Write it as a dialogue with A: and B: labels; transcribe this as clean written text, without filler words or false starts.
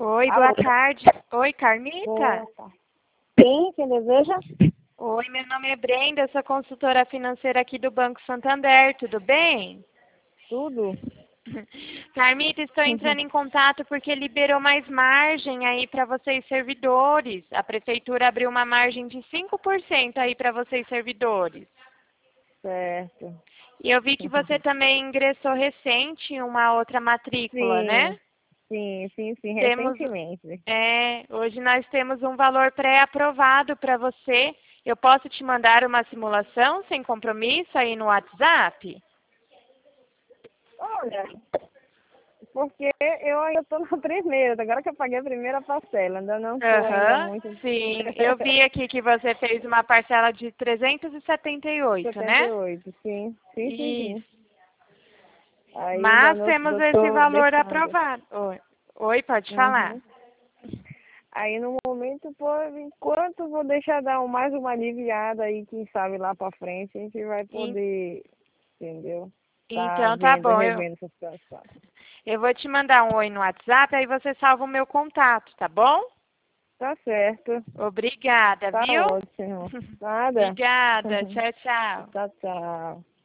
A: Oi,
B: Alô?
A: boa tarde. Oi, Carmita?
B: Boa tarde. Sim, quem deseja?
A: Oi, meu nome é Brenda, eu sou consultora financeira aqui do Banco Santander, tudo bem?
B: Tudo?
A: Carmita, estou entrando em contato porque liberou mais margem aí para vocês servidores. A prefeitura abriu uma margem de 5% aí para vocês servidores.
B: Certo.
A: E eu vi que você também ingressou recente em uma outra matrícula, né?
B: Sim,
A: Temos,
B: recentemente.
A: hoje nós temos um valor pré-aprovado para você. Eu posso te mandar uma simulação sem compromisso aí no WhatsApp?
B: Olha, porque eu ainda estou na primeira, agora que eu paguei a primeira parcela, ainda não estou ainda
A: Aham,
B: muito...
A: sim. Eu vi aqui que você fez uma parcela de 378, né?
B: 78, sim.
A: Isso.
B: Aí ainda
A: Mas
B: não
A: temos esse
B: estou
A: valor
B: deixando.
A: aprovado. Oi, pode falar.
B: Uhum. Aí no momento, por enquanto, vou deixar dar mais uma aliviada aí, quem sabe lá pra frente a gente vai
A: En-
B: poder, entendeu? Tá
A: Então tá
B: vendo,
A: bom.
B: revendo essa situação.
A: Eu vou te mandar um oi no WhatsApp, aí você salva o meu contato, tá bom?
B: Tá certo,
A: Obrigada,
B: tá
A: viu?
B: ótimo. Nada.
A: Obrigada. Tchau, tchau.
B: Tchau, tchau.